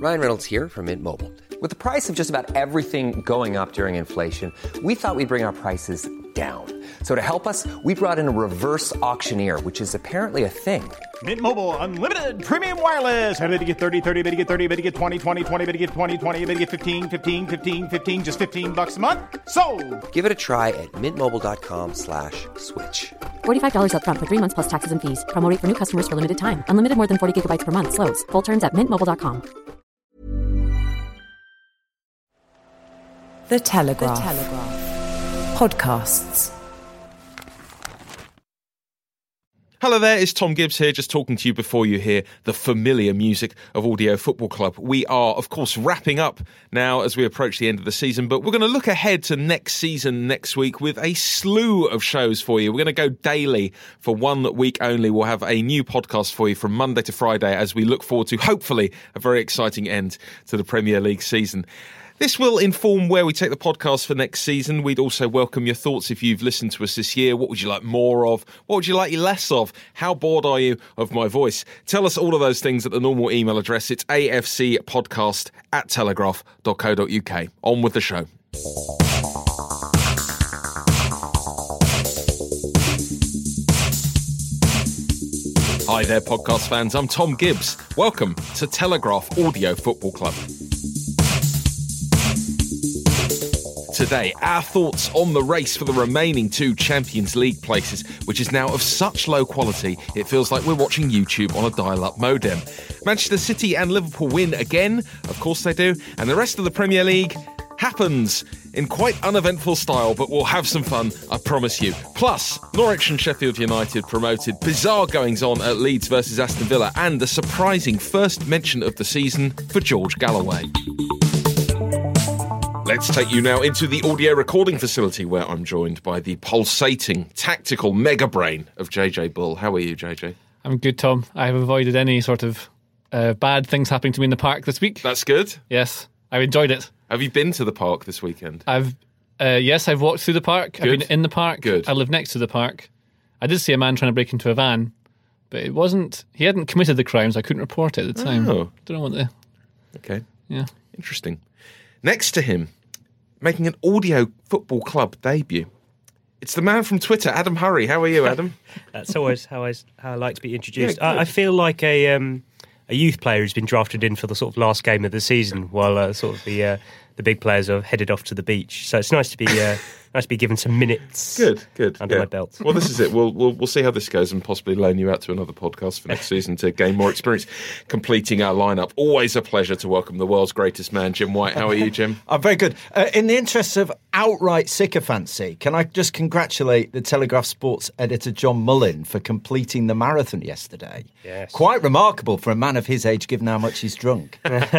Ryan Reynolds here from Mint Mobile. With the price of just about everything going up during inflation, we thought we'd bring our prices down. So to help us, we brought in a reverse auctioneer, which is apparently a thing. Mint Mobile Unlimited Premium Wireless. How to get 30, 30, bit to get 30, bit to get 20, 20, 20, bit to get 20, 20, bit to get 15, 15, 15, 15, just $15 a month? Sold! Give it a try at mintmobile.com/switch. $45 up front for 3 months plus taxes and fees. Promo rate for new customers for limited time. Unlimited more than 40 gigabytes per month. Slows full terms at mintmobile.com. The Telegraph. Podcasts. Hello there, it's Tom Gibbs here, just talking to you before you hear the familiar music of Audio Football Club. We are, of course, wrapping up now as we approach the end of the season, but we're going to look ahead to next season next week with a slew of shows for you. We're going to go daily for 1 week only. We'll have a new podcast for you from Monday to Friday as we look forward to, hopefully, a very exciting end to the Premier League season. This will inform where we take the podcast for next season. We'd also welcome your thoughts if you've listened to us this year. What would you like more of? What would you like less of? How bored are you of my voice? Tell us all of those things at the normal email address. It's afcpodcast@telegraph.co.uk. On with the show. Hi there, podcast fans. I'm Tom Gibbs. Welcome to Telegraph Audio Football Club. Today, our thoughts on the race for the remaining 2 Champions League places, which is now of such low quality, it feels like we're watching YouTube on a dial-up modem. Manchester City and Liverpool win again, of course they do, and the rest of the Premier League happens in quite uneventful style, but we'll have some fun, I promise you. Plus, Norwich and Sheffield United promoted, bizarre goings-on at Leeds versus Aston Villa, and a surprising first mention of the season for George Galloway. Let's take you now into the audio recording facility where I'm joined by the pulsating, tactical mega brain of JJ Bull. How are you, JJ? I'm good, Tom. I have avoided any sort of bad things happening to me in the park this week. That's good. Yes, I've enjoyed it. Have you been to the park this weekend? Yes, I've walked through the park. Good. I've been in the park. Good. I live next to the park. I did see a man trying to break into a van, but it wasn't. He hadn't committed the crime, so I couldn't report it at the time. Oh. Don't know what the. Okay. Yeah. Interesting. Next to him, making an Audio Football Club debut, it's the man from Twitter, Adam Hurrey. How are you, Adam? That's always how I like to be introduced. Yeah, I feel like a youth player who's been drafted in for the sort of last game of the season, while sort of the big players are headed off to the beach. So it's nice to be given some minutes. Good under my belt. Well, this is it. We'll see how this goes and possibly loan you out to another podcast for next season to gain more experience completing our lineup. Always a pleasure to welcome the world's greatest man, Jim White. How are you, Jim? I'm very good. In the interests of outright sycophancy, can I just congratulate the Telegraph sports editor John Mullin for completing the marathon yesterday? Yes. Quite remarkable for a man of his age, given how much he's drunk.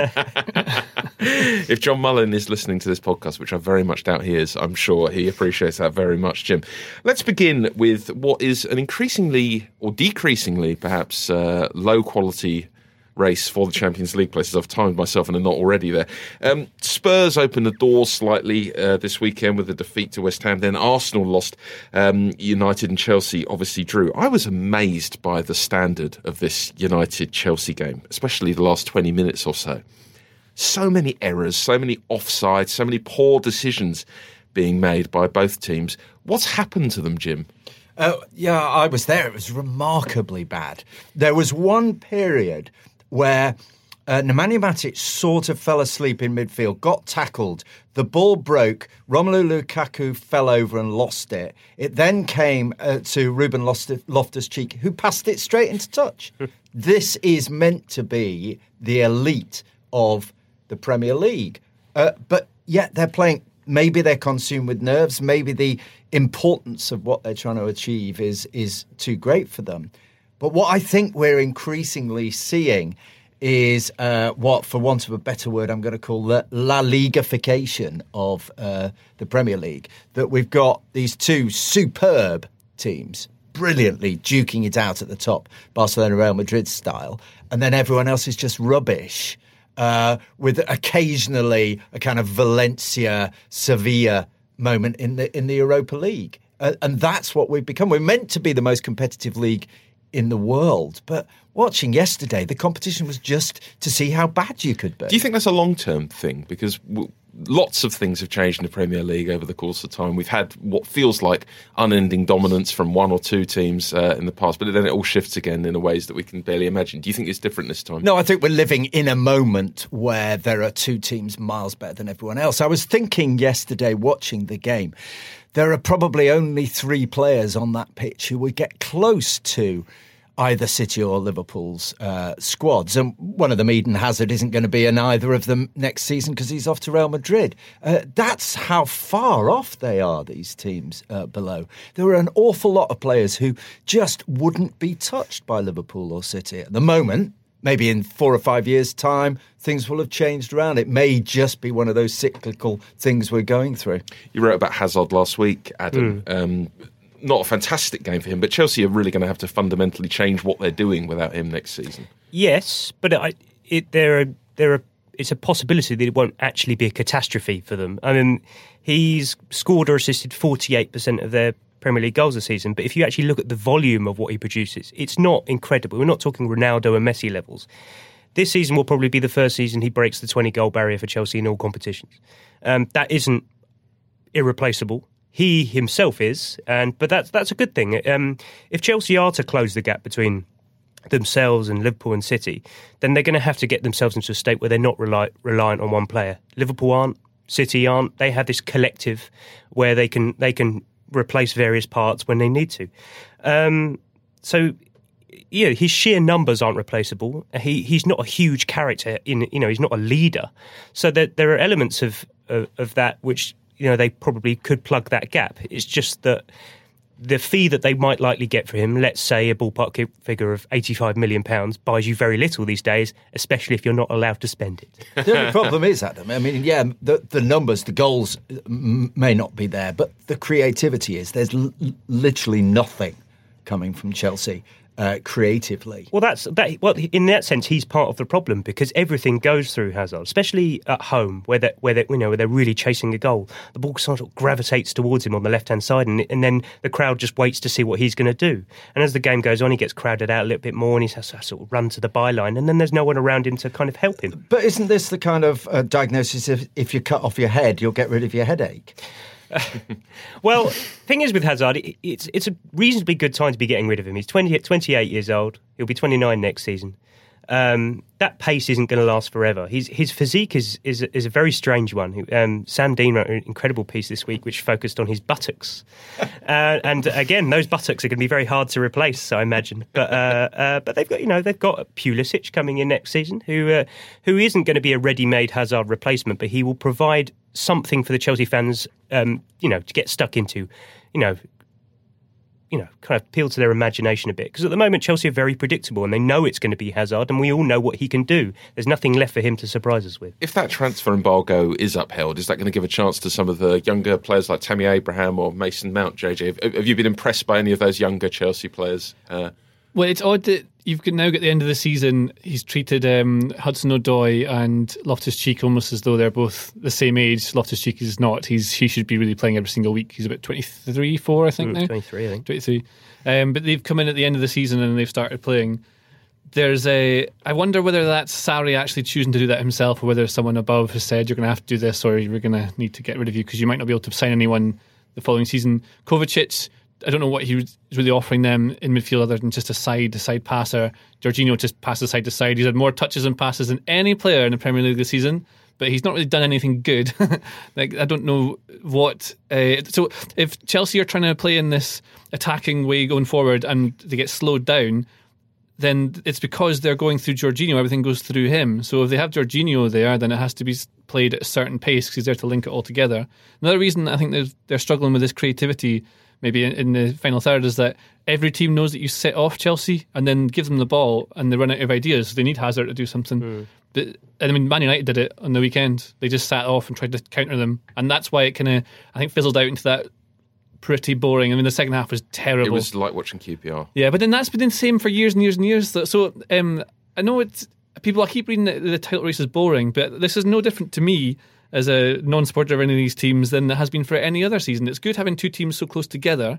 If John Mullin is listening to this podcast, which I very much doubt he is, I'm sure he appreciates that very much, Jim. Let's begin with what is an increasingly, or decreasingly perhaps, low-quality race for the Champions League places. I've timed myself and I'm not already there. Spurs opened the door slightly this weekend with a defeat to West Ham. Then Arsenal lost. United and Chelsea obviously drew. I was amazed by the standard of this United-Chelsea game, especially the last 20 minutes or so. So many errors, so many offsides, so many poor decisions being made by both teams. What's happened to them, Jim? Yeah, I was there. It was remarkably bad. There was one period where Nemanja Matic sort of fell asleep in midfield, got tackled, the ball broke, Romelu Lukaku fell over and lost it. It then came to Ruben Loftus-Cheek, who passed it straight into touch. This is meant to be the elite of the Premier League. But yet they're playing, maybe they're consumed with nerves, maybe the importance of what they're trying to achieve is too great for them. But what I think we're increasingly seeing is what, for want of a better word, I'm going to call the La Ligafication of the Premier League. That we've got these two superb teams brilliantly duking it out at the top, Barcelona, Real Madrid style, and then everyone else is just rubbish, with occasionally a kind of Valencia, Sevilla moment in the Europa League. And that's what we've become. We're meant to be the most competitive league in the world. But watching yesterday, the competition was just to see how bad you could be. Do you think that's a long-term thing? Because lots of things have changed in the Premier League over the course of time. We've had what feels like unending dominance from one or two teams in the past, but then it all shifts again in ways that we can barely imagine. Do you think it's different this time? No, I think we're living in a moment where there are two teams miles better than everyone else. I was thinking yesterday, watching the game, there are probably only 3 players on that pitch who would get close to either City or Liverpool's squads. And one of them, Eden Hazard, isn't going to be in either of them next season because he's off to Real Madrid. That's how far off they are, these teams below. There are an awful lot of players who just wouldn't be touched by Liverpool or City. At the moment, maybe in 4 or 5 years' time, things will have changed around. It may just be one of those cyclical things we're going through. You wrote about Hazard last week, Adam. Not a fantastic game for him, but Chelsea are really going to have to fundamentally change what they're doing without him next season. Yes, but it's a possibility that it won't actually be a catastrophe for them. I mean, he's scored or assisted 48% of their Premier League goals this season, but if you actually look at the volume of what he produces, it's not incredible. We're not talking Ronaldo and Messi levels. This season will probably be the first season he breaks the 20-goal barrier for Chelsea in all competitions. That isn't irreplaceable. He himself is, but that's a good thing. If Chelsea are to close the gap between themselves and Liverpool and City, then they're going to have to get themselves into a state where they're not reliant on one player. Liverpool aren't, City aren't. They have this collective where they can replace various parts when they need to. So, yeah, his sheer numbers aren't replaceable. He's not a huge character. He's not a leader. So there are elements of that which, they probably could plug that gap. It's just that the fee that they might likely get for him, let's say a ballpark figure of £85 million, buys you very little these days, especially if you're not allowed to spend it. The only problem is, Adam, I mean, yeah, the numbers, the goals may not be there, but the creativity is. There's literally nothing coming from Chelsea creatively. Well, Well, in that sense, he's part of the problem because everything goes through Hazard, especially at home where they're really chasing a goal. The ball sort of gravitates towards him on the left-hand side, and then the crowd just waits to see what he's going to do. And as the game goes on, he gets crowded out a little bit more, and he has to sort of run to the byline, and then there's no one around him to kind of help him. But isn't this the kind of diagnosis if you cut off your head, you'll get rid of your headache? Well, thing is with Hazard, it's a reasonably good time to be getting rid of him. He's 28 years old. He'll be 29 next season. That pace isn't going to last forever. His physique is a very strange one. Sam Dean wrote an incredible piece this week which focused on his buttocks, and again, those buttocks are going to be very hard to replace, I imagine. But they've got Pulisic coming in next season, who isn't going to be a ready-made Hazard replacement, but he will provide something for the Chelsea fans, to get stuck into, kind of appeal to their imagination a bit. Because at the moment, Chelsea are very predictable and they know it's going to be Hazard and we all know what he can do. There's nothing left for him to surprise us with. If that transfer embargo is upheld, is that going to give a chance to some of the younger players like Tammy Abraham or Mason Mount, JJ? Have you been impressed by any of those younger Chelsea players? Well, it's odd that you've now got the end of the season. He's treated Hudson-Odoi and Loftus-Cheek almost as though they're both the same age. Loftus-Cheek is not. He should be really playing every single week. He's about 23, 4, I think now. 23, I think. 23. But they've come in at the end of the season and they've started playing. I wonder whether that's Sarri actually choosing to do that himself or whether someone above has said you're going to have to do this or you're going to need to get rid of you because you might not be able to sign anyone the following season. Kovacic, I don't know what he was really offering them in midfield other than just a side passer. Jorginho just passes side to side. He's had more touches and passes than any player in the Premier League this season, but he's not really done anything good. I don't know what... so if Chelsea are trying to play in this attacking way going forward and they get slowed down, then it's because they're going through Jorginho. Everything goes through him. So if they have Jorginho there, then it has to be played at a certain pace because he's there to link it all together. Another reason I think they're struggling with this creativity maybe in the final third is that every team knows that you set off Chelsea and then give them the ball and they run out of ideas. So they need Hazard to do something. But Man United did it on the weekend. They just sat off and tried to counter them. And that's why it kind of, I think, fizzled out into that pretty boring. I mean, the second half was terrible. It was like watching QPR. Yeah, but then that's been the same for years and years and years. So I know it's... I keep reading the title race is boring, but this is no different to me as a non-supporter of any of these teams than it has been for any other season. It's good having two teams so close together,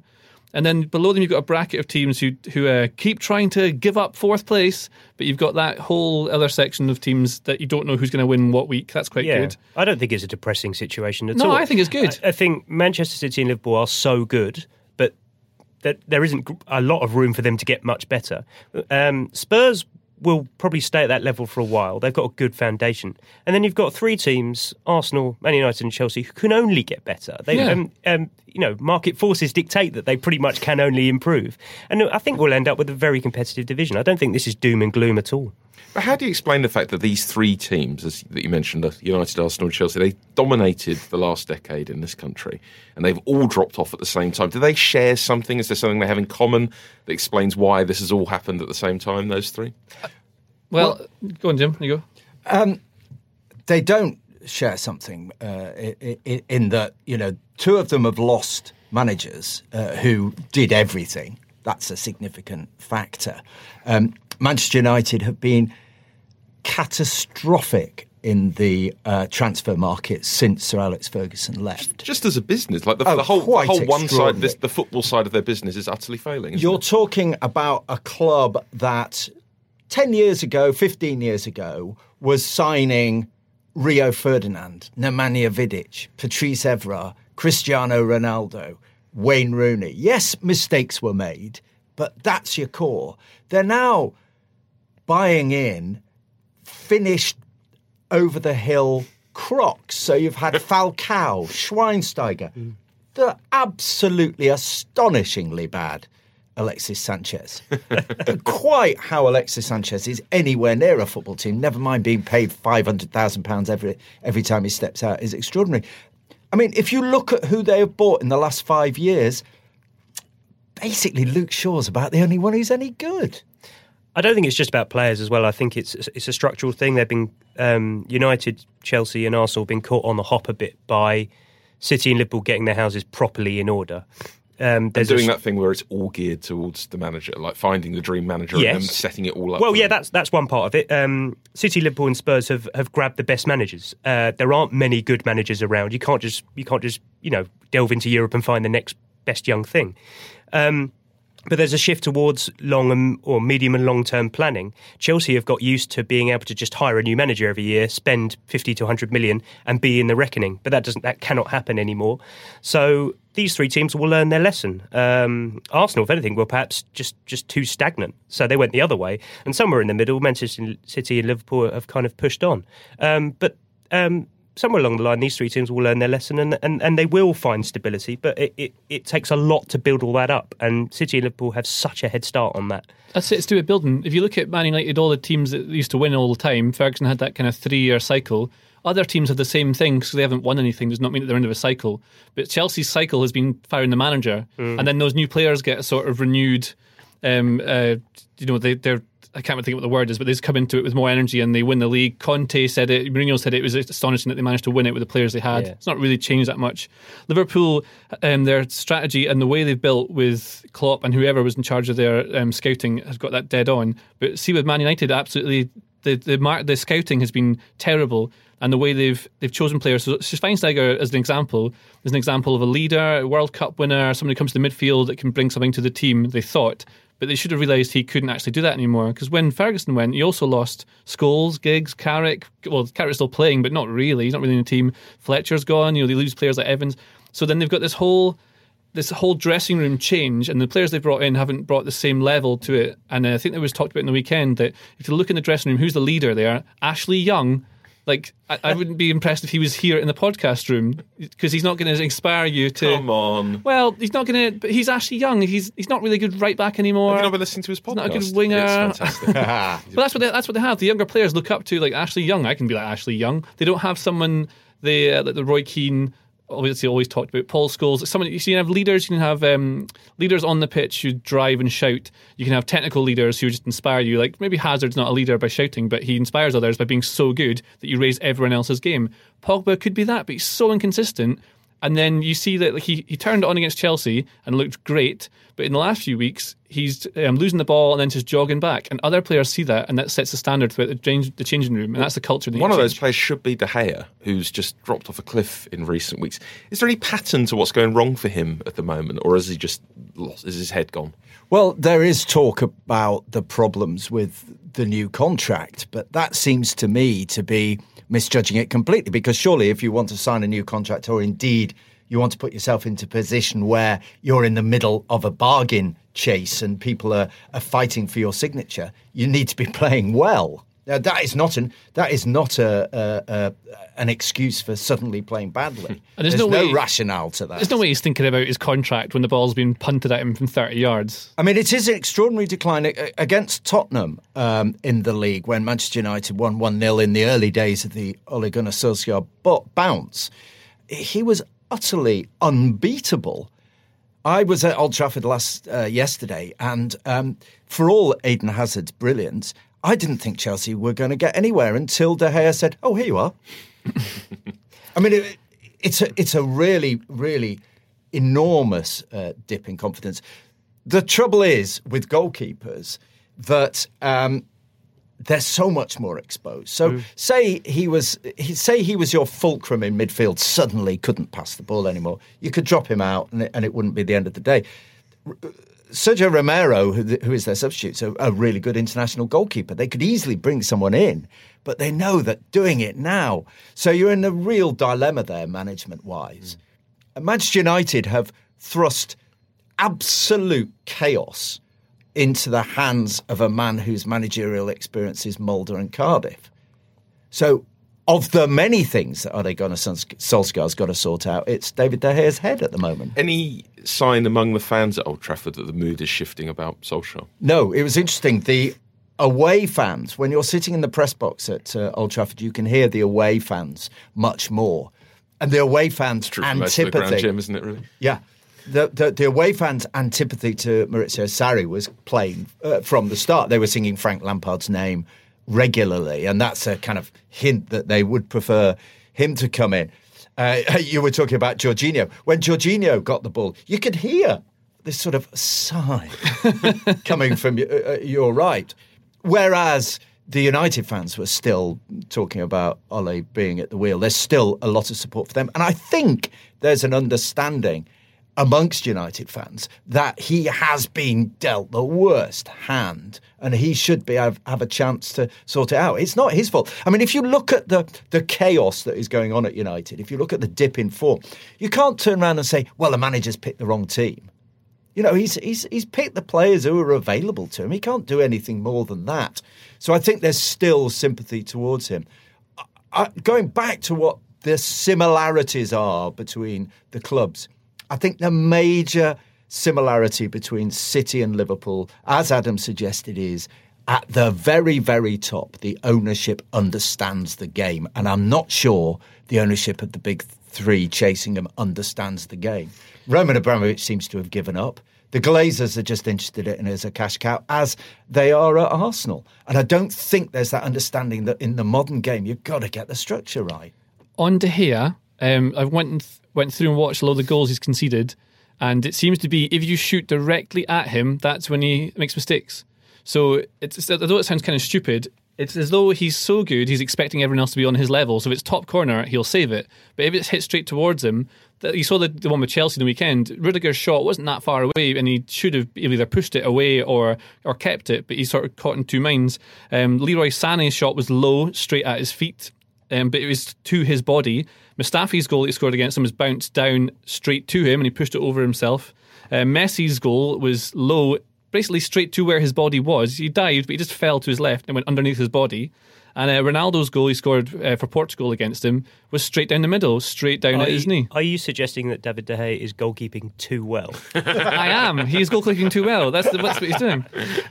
And then below them, you've got a bracket of teams who keep trying to give up fourth place, but you've got that whole other section of teams that you don't know who's going to win what week. That's quite good. I don't think it's a depressing situation at all. No, I think it's good. I think Manchester City and Liverpool are so good, but that there isn't a lot of room for them to get much better. Spurs will probably stay at that level for a while. They've got a good foundation. And then you've got three teams, Arsenal, Man United and Chelsea, who can only get better. Market forces dictate that they pretty much can only improve. And I think we'll end up with a very competitive division. I don't think this is doom and gloom at all. But how do you explain the fact that these three teams, that you mentioned, United, Arsenal and Chelsea, they dominated the last decade in this country and they've all dropped off at the same time? Do they share something? Is there something they have in common that explains why this has all happened at the same time, those three? Well, go on, Jim. You go. They don't share something in that, two of them have lost managers who did everything. That's a significant factor. Manchester United have been catastrophic in the transfer market since Sir Alex Ferguson left. Just as a business, like the whole one side, the football side of their business is utterly failing. You're talking about a club that 10 years ago, 15 years ago, was signing Rio Ferdinand, Nemanja Vidic, Patrice Evra, Cristiano Ronaldo, Wayne Rooney. Yes, mistakes were made, but that's your core. They're now buying in finished over-the-hill crocs. So you've had Falcao, Schweinsteiger, the absolutely astonishingly bad Alexis Sanchez. Quite how Alexis Sanchez is anywhere near a football team, never mind being paid £500,000 every time he steps out, is extraordinary. I mean, if you look at who they have bought in the last 5 years, basically Luke Shaw's about the only one who's any good. I don't think it's just about players as well. I think it's a structural thing. They've been United, Chelsea and Arsenal been caught on the hop a bit by City and Liverpool getting their houses properly in order. They're doing that thing where it's all geared towards the manager, like finding the dream manager and then setting it all up. Well, yeah, that's one part of it. City, Liverpool, and Spurs have grabbed the best managers. There aren't many good managers around. You can't just delve into Europe and find the next best young thing. But there's a shift towards medium and long-term planning. Chelsea have got used to being able to just hire a new manager every year, spend 50 to 100 million and be in the reckoning. But that cannot happen anymore. So these three teams will learn their lesson. Arsenal, if anything, were perhaps just too stagnant. So they went the other way. And somewhere in the middle, Manchester City and Liverpool have kind of pushed on. But somewhere along the line, these three teams will learn their lesson and they will find stability. But it takes a lot to build all that up. And City and Liverpool have such a head start on that. That's it, it's to do with building. If you look at Man United, all the teams that used to win all the time, Ferguson had that kind of 3-year cycle. Other teams have the same thing because they haven't won anything. Does not mean that they're into a cycle. But Chelsea's cycle has been firing the manager. And then those new players get a sort of renewed, they're I can't even think what the word is, but they just come into it with more energy and they win the league. Conte said it, Mourinho said it was astonishing that they managed to win it with the players they had. Yeah. It's not really changed that much. Liverpool, their strategy and the way they've built with Klopp and whoever was in charge of their scouting has got that dead on. But see, with Man United, absolutely, the scouting has been terrible. And the way they've chosen players. So Schweinsteiger, as an example, is an example of a leader, a World Cup winner, somebody who comes to the midfield that can bring something to the team, they thought. But they should have realised he couldn't actually do that anymore. Because when Ferguson went, he also lost Scholes, Giggs, Carrick. Well, Carrick's still playing, but not really. He's not really in the team. Fletcher's gone. They lose players like Evans. So then they've got this whole dressing room change, and the players they've brought in haven't brought the same level to it. And I think it was talked about in the weekend that if you look in the dressing room, who's the leader there? Ashley Young. Like, I wouldn't be impressed if he was here in the podcast room because he's not going to inspire you to... Come on. Well, he's not going to... But he's Ashley Young. He's not really a good right back anymore. Have you not been listening to his podcast? He's not a good winger. It's fantastic. But that's what they have. The younger players look up to, like Ashley Young. I can be like Ashley Young. They don't have someone... like the Roy Keane... Obviously, always talked about Paul Scholes. Someone you can have leaders. You can have leaders on the pitch who drive and shout. You can have technical leaders who just inspire you. Like maybe Hazard's not a leader by shouting, but he inspires others by being so good that you raise everyone else's game. Pogba could be that, but he's so inconsistent. And then you see that he turned it on against Chelsea and looked great, but in the last few weeks he's losing the ball and then just jogging back. And other players see that, and that sets the standard for the changing room, and that's the culture. One of those players should be De Gea, who's just dropped off a cliff in recent weeks. Is there any pattern to what's going wrong for him at the moment, or has he just lost? Is his head gone? Well, there is talk about the problems with the new contract, but that seems to me to be misjudging it completely, because surely if you want to sign a new contract, or indeed you want to put yourself into a position where you're in the middle of a bargain chase and people are fighting for your signature, you need to be playing well. Now, that is not an excuse for suddenly playing badly. And there's no rationale to that. There's no way he's thinking about his contract when the ball's been punted at him from 30 yards. I mean, it is an extraordinary decline against Tottenham in the league when Manchester United won 1-0 in the early days of the Ole Gunnar Solskjaer bounce. He was utterly unbeatable. I was at Old Trafford yesterday, and for all Eden Hazard's brilliance, I didn't think Chelsea were going to get anywhere until De Gea said, "Oh, here you are." I mean, it's a really, really enormous dip in confidence. The trouble is with goalkeepers that they're so much more exposed. So say he was your fulcrum in midfield, suddenly couldn't pass the ball anymore. You could drop him out and it wouldn't be the end of the day. Sergio Romero, who is their substitute, so a really good international goalkeeper. They could easily bring someone in, but they know that doing it now. So you're in a real dilemma there, management-wise. Manchester United have thrust absolute chaos into the hands of a man whose managerial experience is Mulder and Cardiff. So of the many things that Ole Gunnar Solskjaer's got to sort out, it's David De Gea's head at the moment. Any sign among the fans at Old Trafford that the mood is shifting about Solskjaer? No, it was interesting. The away fans, when you're sitting in the press box at Old Trafford, you can hear the away fans much more. And the away fans' antipathy... The ground gym, isn't it, really? Yeah. The away fans' antipathy to Maurizio Sarri was plain from the start. They were singing Frank Lampard's name regularly, and that's a kind of hint that they would prefer him to come in. You were talking about Jorginho. When Jorginho got the ball, you could hear this sort of sigh coming from your right. Whereas the United fans were still talking about Ole being at the wheel. There's still a lot of support for them. And I think there's an understanding amongst United fans that he has been dealt the worst hand and he should have a chance to sort it out. It's not his fault. I mean, if you look at the chaos that is going on at United, if you look at the dip in form, you can't turn around and say, well, the manager's picked the wrong team. You know, he's picked the players who are available to him. He can't do anything more than that. So I think there's still sympathy towards him. Going back to what the similarities are between the clubs, I think the major similarity between City and Liverpool, as Adam suggested, is at the very, very top, the ownership understands the game. And I'm not sure the ownership of the big three chasing them understands the game. Roman Abramovich seems to have given up. The Glazers are just interested in it as a cash cow, as they are at Arsenal. And I don't think there's that understanding that in the modern game, you've got to get the structure right. On De Gea, I went through and watched a lot of the goals he's conceded, and it seems to be if you shoot directly at him, that's when he makes mistakes. So although it sounds kind of stupid, it's as though he's so good, he's expecting everyone else to be on his level. So if it's top corner, he'll save it. But if it's hit straight towards him, you saw the one with Chelsea the weekend, Rudiger's shot wasn't that far away and he should have either pushed it away or kept it, but he sort of caught in two minds. Leroy Sané's shot was low, straight at his feet, but it was to his body. Mustafi's goal that he scored against him was bounced down straight to him and he pushed it over himself. Messi's goal was low, basically straight to where his body was. He dived, but he just fell to his left and went underneath his body. And Ronaldo's goal he scored for Portugal against him was straight down the middle, straight down at his knee. Are you suggesting that David De Gea is goalkeeping too well? I am. He's goalkeeping too well. That's what he's doing.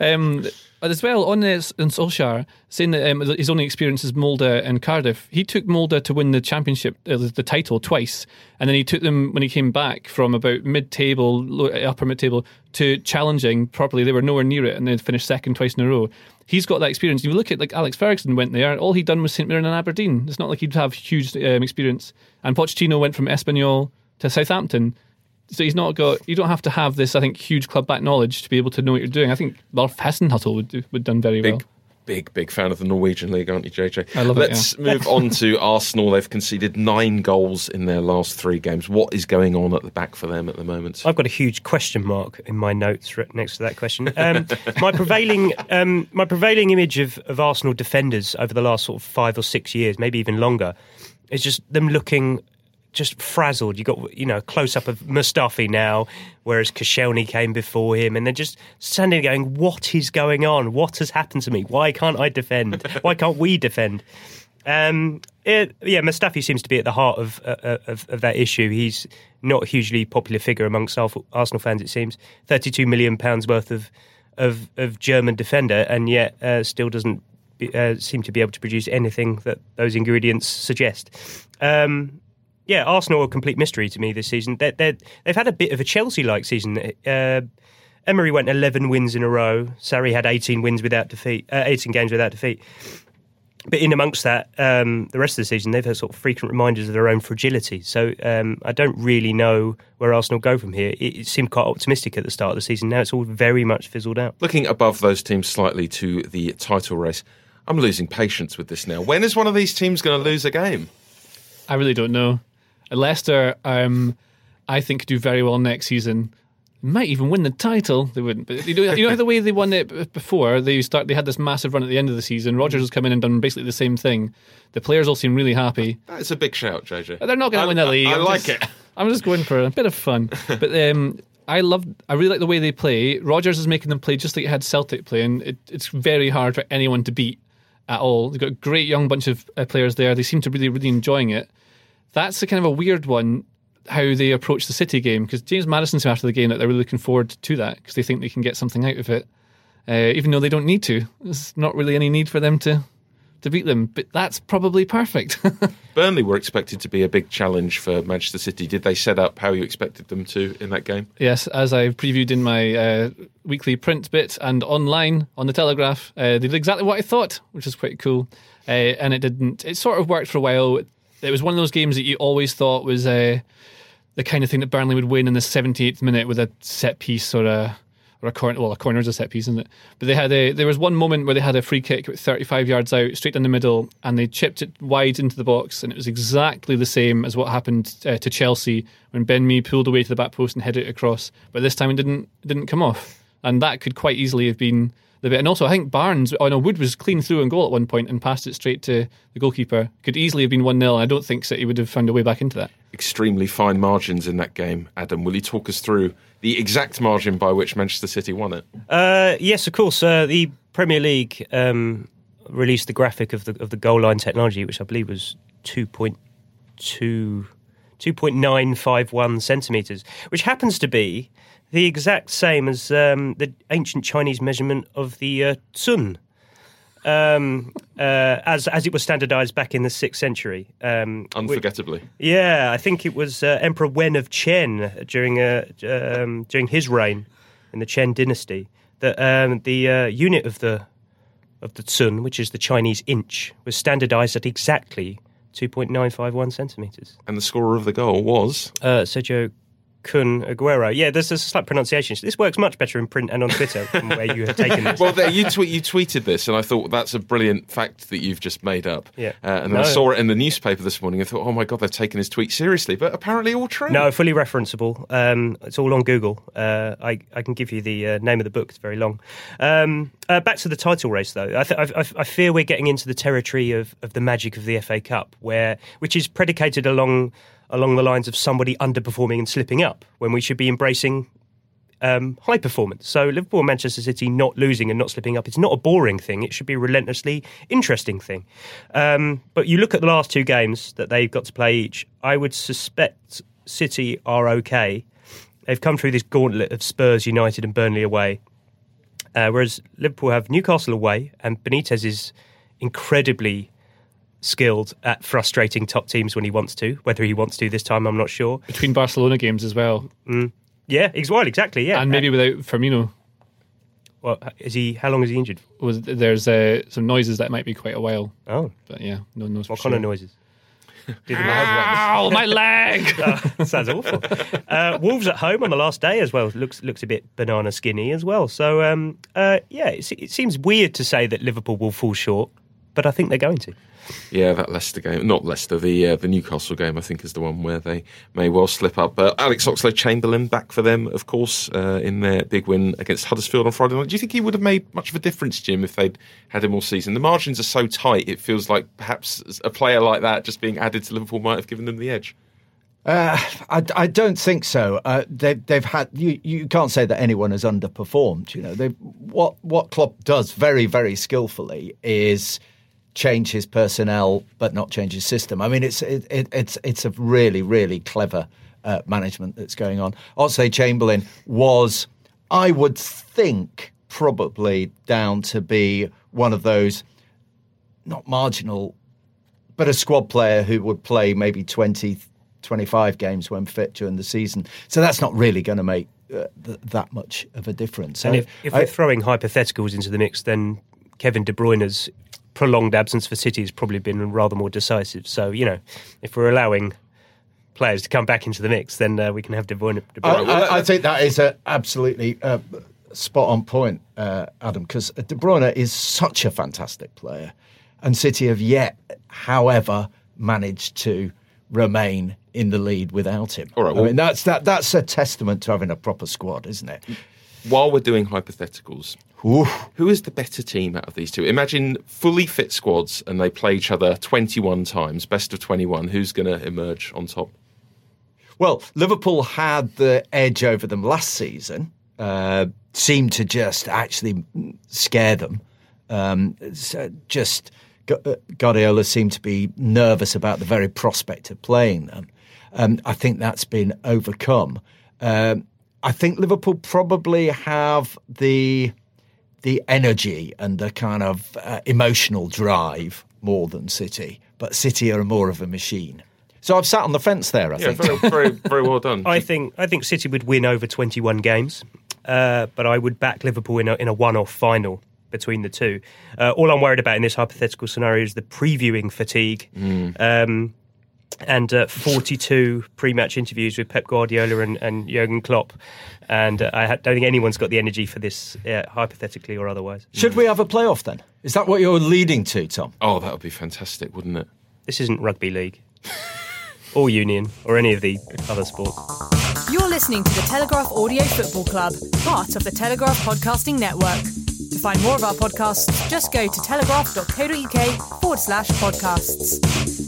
As well, on Solskjaer, saying that his only experience is Molde and Cardiff, he took Molde to win the championship, the title, twice. And then he took them, when he came back, from about mid-table, upper mid-table, to challenging properly. They were nowhere near it and they finished second twice in a row. He's got that experience. If you look at, like, Alex Ferguson went there, all he'd done was St Mirren and Aberdeen. It's not like he'd have huge experience. And Pochettino went from Espanyol to Southampton. So he's not got. You don't have to have this, I think, huge club back knowledge to be able to know what you're doing. I think Lars Hasenhüttl would done very well. Big fan of the Norwegian league, aren't you, JJ? I love Let's move on to Arsenal. They've conceded 9 goals in their last 3 games. What is going on at the back for them at the moment? I've got a huge question mark in my notes next to that question. My prevailing image of Arsenal defenders over the last sort of 5 or 6 years, maybe even longer, is just them looking just frazzled. You got a close up of Mustafi now, whereas Koscielny came before him, and they're just standing there going, "What is going on? What has happened to me? Why can't I defend? Why can't we defend?" Mustafi seems to be at the heart of that issue. He's not a hugely popular figure amongst Arsenal fans. It seems £32 million worth of German defender, and yet still doesn't seem to be able to produce anything that those ingredients suggest. Arsenal are a complete mystery to me this season. They've had a bit of a Chelsea-like season. Emery went 11 wins in a row. Sarri had 18 games without defeat. But in amongst that, the rest of the season, they've had sort of frequent reminders of their own fragility. So I don't really know where Arsenal go from here. It seemed quite optimistic at the start of the season. Now it's all very much fizzled out. Looking above those teams slightly to the title race, I'm losing patience with this now. When is one of these teams going to lose a game? I really don't know. Leicester, I think, could do very well next season. Might even win the title. They wouldn't, but you know the way they won it before. They had this massive run at the end of the season. Rodgers has come in and done basically the same thing. The players all seem really happy. That's a big shout, JJ. They're not going to win the league. I like it. I'm just going for a bit of fun. But I really like the way they play. Rodgers is making them play just like he had Celtic playing. It's very hard for anyone to beat at all. They've got a great young bunch of players there. They seem to really, really enjoying it. That's a kind of a weird one, how they approach the City game, because James Maddison said after the game that they're really looking forward to that because they think they can get something out of it, even though they don't need to. There's not really any need for them to beat them, but that's probably perfect. Burnley were expected to be a big challenge for Manchester City. Did they set up how you expected them to in that game? Yes, as I previewed in my weekly print bit and online on the Telegraph, they did exactly what I thought, which is quite cool, and it didn't. It sort of worked for a while. It was one of those games that you always thought was the kind of thing that Burnley would win in the 78th minute with a set piece or a corner. Well, a corner is a set piece, isn't it? But there was one moment where they had a free kick 35 yards out, straight down the middle, and they chipped it wide into the box, and it was exactly the same as what happened to Chelsea when Ben Mee pulled away to the back post and headed it across. But this time it didn't come off, and that could quite easily have been the bit. And also, I think Wood was clean through on goal at one point and passed it straight to the goalkeeper. Could easily have been 1-0. I don't think City would have found a way back into that. Extremely fine margins in that game. Adam, will you talk us through the exact margin by which Manchester City won it? Yes, of course. The Premier League released the graphic of the goal line technology, which I believe was 2.951 centimetres, which happens to be the exact same as the ancient Chinese measurement of the Sun, as it was standardised back in the 6th century. Unforgettably. I think it was Emperor Wen of Chen during his reign in the Chen dynasty that the unit of the Sun, which is the Chinese inch, was standardised at exactly 2.951 centimetres. And the scorer of the goal was? Sergio Kun Aguero. Yeah, there's a slight pronunciation. This works much better in print and on Twitter from where you have taken this. Well, you tweeted this, and I thought that's a brilliant fact that you've just made up. Yeah. And then I saw it in the newspaper this morning and thought, oh my God, they've taken his tweet seriously, but apparently all true. No, fully referenceable. It's all on Google. I can give you the name of the book. It's very long. Back to the title race, though. I fear we're getting into the territory of the magic of the FA Cup, which is predicated along the lines of somebody underperforming and slipping up, when we should be embracing high performance. So Liverpool and Manchester City not losing and not slipping up, it's not a boring thing. It should be a relentlessly interesting thing. But you look at the last 2 games that they've got to play each, I would suspect City are okay. They've come through this gauntlet of Spurs, United and Burnley away. Whereas Liverpool have Newcastle away, and Benitez is incredibly skilled at frustrating top teams when he wants to. Whether he wants to this time, I'm not sure. Between Barcelona games as well. Yeah, exactly. Yeah, and maybe without Firmino. Well, how long is he injured? There's some noises that might be quite a while. Oh, but yeah, no knows. What kind of noises? Do the Ow, my leg! sounds awful. Wolves at home on the last day as well. Looks a bit banana skinny as well. So, it seems weird to say that Liverpool will fall short, but I think they're going to. Yeah, that Leicester game, not Leicester, the Newcastle game, I think is the one where they may well slip up. Alex Oxlade-Chamberlain back for them, of course, in their big win against Huddersfield on Friday night. Do you think he would have made much of a difference, Jim, if they'd had him all season? The margins are so tight, it feels like perhaps a player like that just being added to Liverpool might have given them the edge. I don't think so. They've had you can't say that anyone has underperformed. You know, what Klopp does very, very skillfully is change his personnel but not change his system. I mean, it's a really, really clever management that's going on. Oxlade-Chamberlain was, I would think, probably down to be one of those not marginal, but a squad player who would play maybe 20, 25 games when fit during the season. So that's not really going to make that much of a difference. And if we're throwing hypotheticals into the mix, then Kevin De Bruyne's prolonged absence for City has probably been rather more decisive. So, you know, if we're allowing players to come back into the mix, then we can have De Bruyne. I think that is absolutely spot on point, Adam, because De Bruyne is such a fantastic player. And City have yet, however, managed to remain in the lead without him. All right, I mean, that's a testament to having a proper squad, isn't it? While we're doing hypotheticals, who is the better team out of these two? Imagine fully fit squads and they play each other 21 times, best of 21. Who's going to emerge on top? Well, Liverpool had the edge over them last season, seemed to just actually scare them. Guardiola seemed to be nervous about the very prospect of playing them. I think that's been overcome. I think Liverpool probably have the energy and the kind of emotional drive more than City, but City are more of a machine. So I've sat on the fence there, I think. Very, very, very well done. I think City would win over 21 games, but I would back Liverpool in a one-off final between the two. All I'm worried about in this hypothetical scenario is the previewing fatigue. And 42 pre-match interviews with Pep Guardiola and Jurgen Klopp. And I don't think anyone's got the energy for this, hypothetically or otherwise. Should we have a playoff then? Is that what you're leading to, Tom? Oh, that would be fantastic, wouldn't it? This isn't rugby league or union or any of the other sports. You're listening to the Telegraph Audio Football Club, part of the Telegraph Podcasting Network. To find more of our podcasts, just go to telegraph.co.uk/podcasts.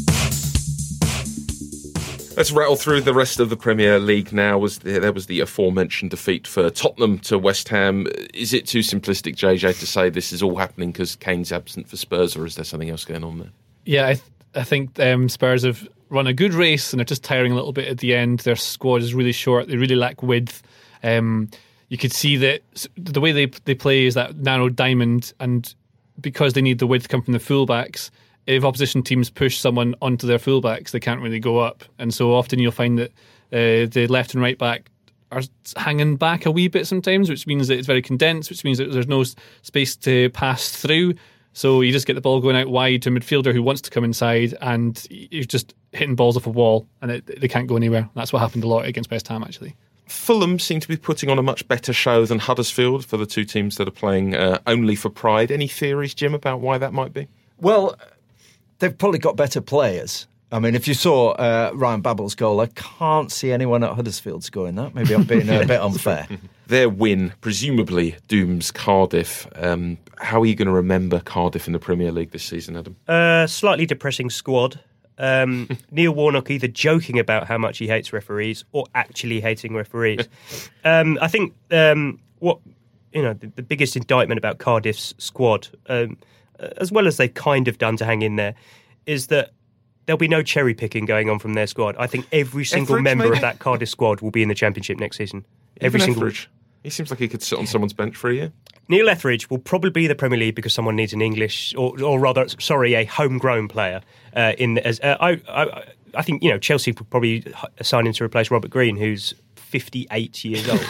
Let's rattle through the rest of the Premier League now. There was the aforementioned defeat for Tottenham to West Ham. Is it too simplistic, JJ, to say this is all happening because Kane's absent for Spurs, or is there something else going on there? Yeah, I think Spurs have run a good race and are just tiring a little bit at the end. Their squad is really short. They really lack width. You could see that the way they play is that narrow diamond, and because they need the width come from the fullbacks, if opposition teams push someone onto their fullbacks, they can't really go up. And so often you'll find that the left and right back are hanging back a wee bit sometimes, which means that it's very condensed, which means that there's no space to pass through. So you just get the ball going out wide to a midfielder who wants to come inside, and you're just hitting balls off a wall, and they can't go anywhere. That's what happened a lot against West Ham, actually. Fulham seem to be putting on a much better show than Huddersfield for the two teams that are playing only for pride. Any theories, Jim, about why that might be? Well, they've probably got better players. I mean, if you saw Ryan Babel's goal, I can't see anyone at Huddersfield scoring that. Maybe I'm being a bit unfair. Their win presumably dooms Cardiff. How are you going to remember Cardiff in the Premier League this season, Adam? Slightly depressing squad. Neil Warnock either joking about how much he hates referees or actually hating referees. I think the biggest indictment about Cardiff's squad, as well as they've kind of done to hang in there, is that there'll be no cherry picking going on from their squad. I think every single member of that Cardiff squad will be in the Championship next season. Every single. He seems like he could sit on someone's bench for a year. Neil Etheridge will probably be the Premier League because someone needs an English, or rather, a homegrown player. I think Chelsea would probably assign him to replace Robert Green, who's 58 years old.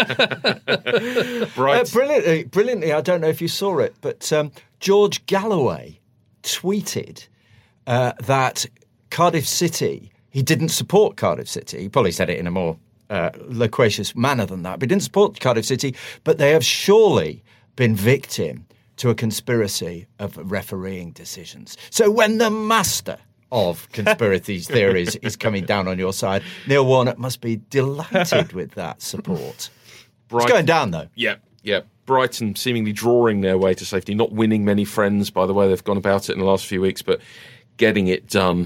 Right. Brilliantly, I don't know if you saw it, but George Galloway tweeted that Cardiff City, he didn't support Cardiff City. He probably said it in a more loquacious manner than that. But he didn't support Cardiff City, but they have surely been victim to a conspiracy of refereeing decisions. So when the master of conspiracy theories is coming down on your side, Neil Warnock must be delighted with that support. It's going down, though. Yeah. Brighton seemingly drawing their way to safety, not winning many friends by the way they've gone about it in the last few weeks, but getting it done.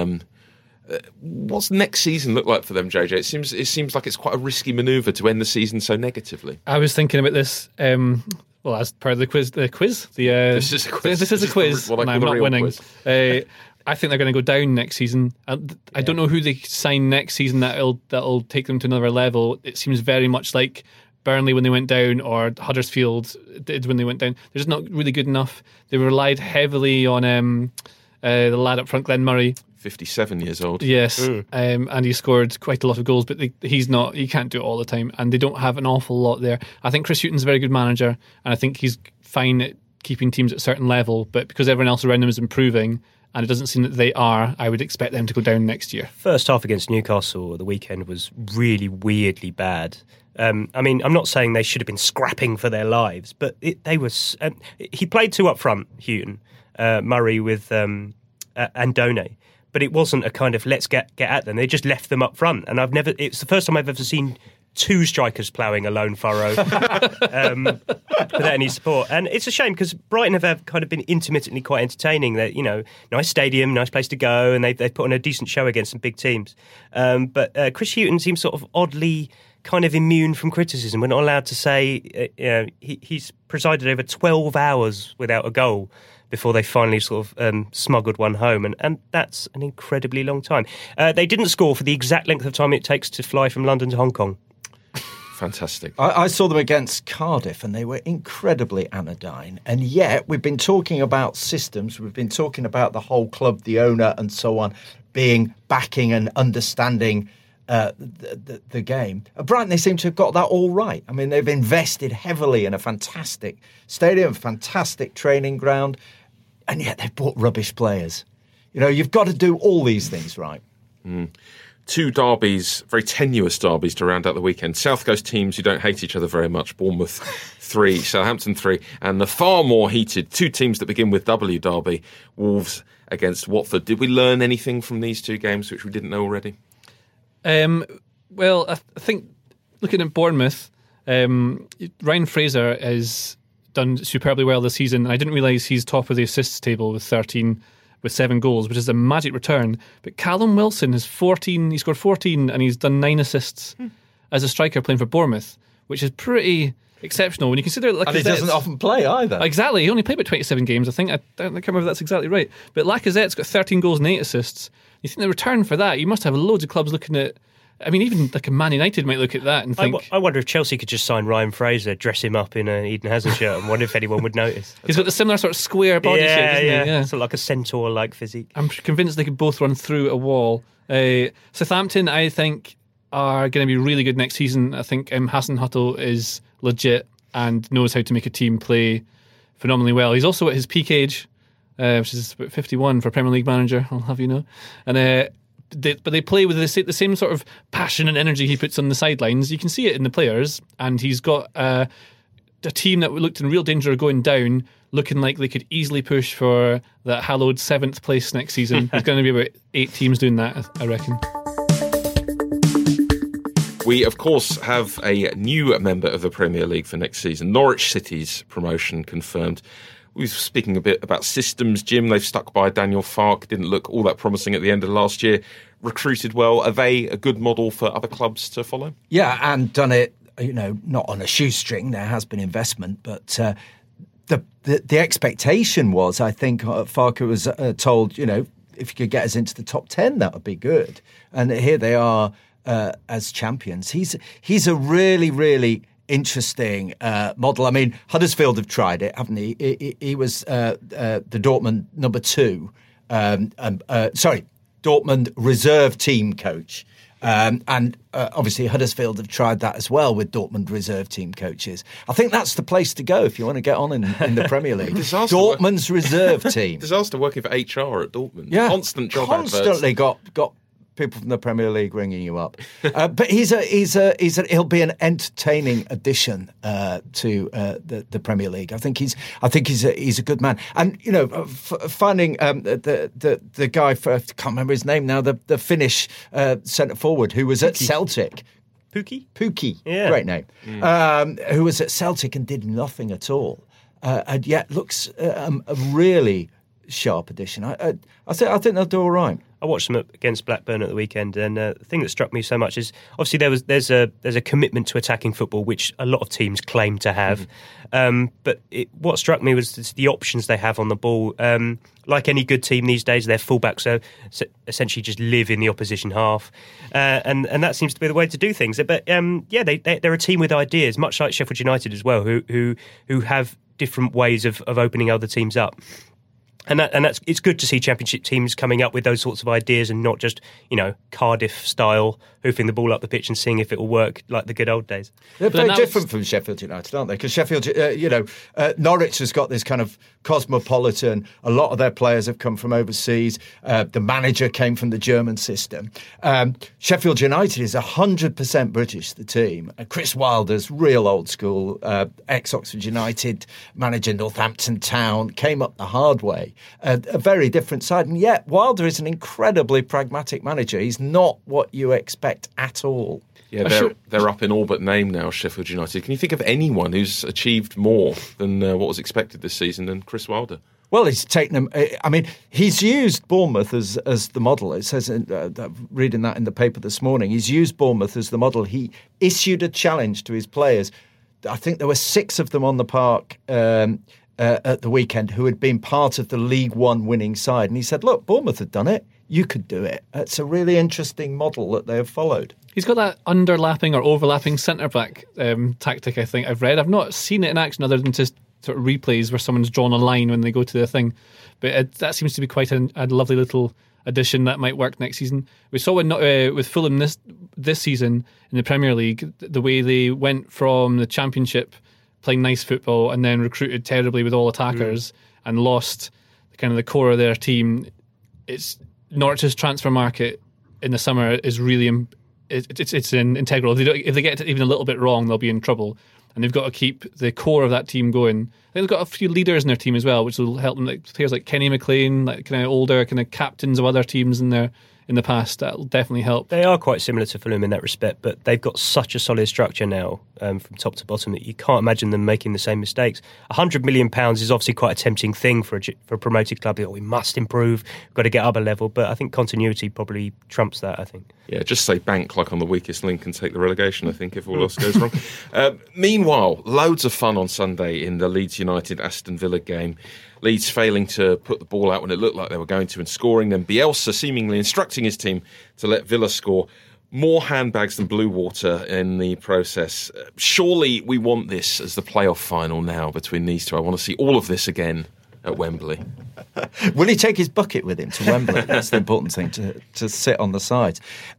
What's next season look like for them, JJ? It seems like it's quite a risky manoeuvre to end the season so negatively. I was thinking about this. Well, as part of the quiz. This is a quiz. This is a quiz. And I'm not winning. I think they're going to go down next season. I don't know who they sign next season that'll take them to another level. It seems very much like Burnley when they went down, or Huddersfield did when they went down. They're just not really good enough. They relied heavily on the lad up front, Glenn Murray. 57 years old. Yes, and he scored quite a lot of goals, but he can't do it all the time, and they don't have an awful lot there. I think Chris Hughton's a very good manager, and I think he's fine at keeping teams at a certain level, but because everyone else around them is improving, and it doesn't seem that they are, I would expect them to go down next year. First half against Newcastle at the weekend was really weirdly bad. I mean, I'm not saying they should have been scrapping for their lives, but they were. He played two up front, Hughton, Murray with Andone, but it wasn't a kind of let's get at them. They just left them up front, and it's the first time I've ever seen two strikers ploughing a lone furrow without any support. And it's a shame because Brighton have kind of been intermittently quite entertaining. That, you know, nice stadium, nice place to go, and they've put on a decent show against some big teams. But Chris Hughton seems sort of oddly kind of immune from criticism. We're not allowed to say he's presided over 12 hours without a goal before they finally sort of smuggled one home. And that's an incredibly long time. They didn't score for the exact length of time it takes to fly from London to Hong Kong. Fantastic. I saw them against Cardiff and they were incredibly anodyne. And yet we've been talking about systems. We've been talking about the whole club, the owner and so on, backing and understanding the game. At Brighton, they seem to have got that all right. I mean, they've invested heavily in a fantastic stadium, fantastic training ground, and yet they've bought rubbish players. You know, you've got to do all these things right. Two derbies, very tenuous derbies to round out the weekend. South Coast teams who don't hate each other very much. Bournemouth 3, Southampton 3, and the far more heated two teams that begin with W derby, Wolves against Watford. Did we learn anything from these two games which we didn't know already? Well, I think looking at Bournemouth, Ryan Fraser has done superbly well this season. I didn't realise he's top of the assists table with 7 goals, which is a magic return. But Callum Wilson has 14. He scored 14 and he's done 9 assists as a striker playing for Bournemouth, which is pretty exceptional when you consider. And he doesn't often play either. Exactly, he only played about 27 games. I can't remember if that's exactly right. But Lacazette's got 13 goals and 8 assists. You think the return for that? You must have loads of clubs looking at. I mean, even like a Man United might look at that and think. I wonder if Chelsea could just sign Ryan Fraser, dress him up in an Eden Hazard shirt, and wonder if anyone would notice. He's got the similar sort of square body shape, doesn't he? Yeah, sort of like a centaur-like physique. I'm convinced they could both run through a wall. Southampton, I think, are going to be really good next season. I think Hassan Huttle is legit and knows how to make a team play phenomenally well. He's also at his peak age, which is about 51 for a Premier League manager, I'll have you know. And but they play with the same sort of passion and energy he puts on the sidelines. You can see it in the players, and he's got a team that looked in real danger of going down, looking like they could easily push for that hallowed 7th place next season. There's going to be about 8 teams doing that, I reckon. We, of course, have a new member of the Premier League for next season. Norwich City's promotion confirmed. We were speaking a bit about systems, Jim. They've stuck by Daniel Farke. Didn't look all that promising at the end of last year. Recruited well. Are they a good model for other clubs to follow? Yeah, and done it, you know, not on a shoestring. There has been investment, but the expectation was, I think, Farke was told, you know, if you could get us into the top 10, that would be good. And here they are as champions. He's a really, really interesting model. I mean, Huddersfield have tried it, haven't he? He was the Dortmund number 2. Dortmund reserve team coach And obviously Huddersfield have tried that as well with Dortmund reserve team coaches. I think that's the place to go if you want to get on in the Premier League. Dortmund's reserve team. Disaster working for HR at Dortmund. Yeah, constant job constantly adverts. got people from the Premier League ringing you up. But he'll be an entertaining addition to the Premier League. I think he's a good man. And finding the guy I can't remember his name now, the Finnish centre forward who was at Celtic. Pukki, yeah. Great name. Who was at Celtic and did nothing at all, and yet looks a really sharp addition. I think they'll do all right. I watched them against Blackburn at the weekend, and the thing that struck me so much is obviously there's a commitment to attacking football, which a lot of teams claim to have. But what struck me was the options they have on the ball. Like any good team these days, their fullbacks essentially just live in the opposition half, and that seems to be the way to do things. But they're a team with ideas, much like Sheffield United as well, who have different ways of opening other teams up. And it's good to see Championship teams coming up with those sorts of ideas and not just, Cardiff style hoofing the ball up the pitch and seeing if it will work like the good old days. They're very different from Sheffield United, aren't they? Because Sheffield, Norwich has got this kind of cosmopolitan. A lot of their players have come from overseas. The manager came from the German system. Sheffield United is 100% British, the team. Chris Wilder's real old school, ex-Oxford United manager, Northampton Town, came up the hard way. A very different side. And yet, Wilder is an incredibly pragmatic manager. He's not what you expect at all. Yeah, they're up in all but name now, Sheffield United. Can you think of anyone who's achieved more than what was expected this season than Chris Wilder? Well, he's taken them. I mean, he's used Bournemouth as the model. It says, reading that in the paper this morning, he's used Bournemouth as the model. He issued a challenge to his players. I think there were 6 of them on the park at the weekend who had been part of the League One winning side. And he said, look, Bournemouth had done it. You could do it. It's a really interesting model that they have followed. He's got that underlapping or overlapping centre-back tactic, I think I've read. I've not seen it in action other than just sort of replays where someone's drawn a line when they go to the thing. But that seems to be quite a lovely little addition that might work next season. We saw with Fulham this season in the Premier League, the way they went from the Championship playing nice football and then recruited terribly with all attackers and lost kind of the core of their team. It's Norwich's transfer market in the summer is really it's integral. If they get it even a little bit wrong, they'll be in trouble. And they've got to keep the core of that team going. They've got a few leaders in their team as well, which will help them. Like players like Kenny McLean, like kind of older kind of captains of other teams in the past. That'll definitely help. They are quite similar to Fulham in that respect, but they've got such a solid structure now from top to bottom that you can't imagine them making the same mistakes. £100 million is obviously quite a tempting thing for a promoted club. We must improve, we've got to get up a level, but I think continuity probably trumps that, I think. Yeah, just say bank like on the weakest link and take the relegation, I think, if all else goes wrong. Meanwhile, loads of fun on Sunday in the Leeds United-Aston Villa game. Leeds failing to put the ball out when it looked like they were going to and scoring. Then Bielsa seemingly instructing his team to let Villa score. More handbags than blue water in the process. Surely we want this as the playoff final now between these two. I want to see all of this again at Wembley. Will he take his bucket with him to Wembley? That's the important thing, to sit on the sides.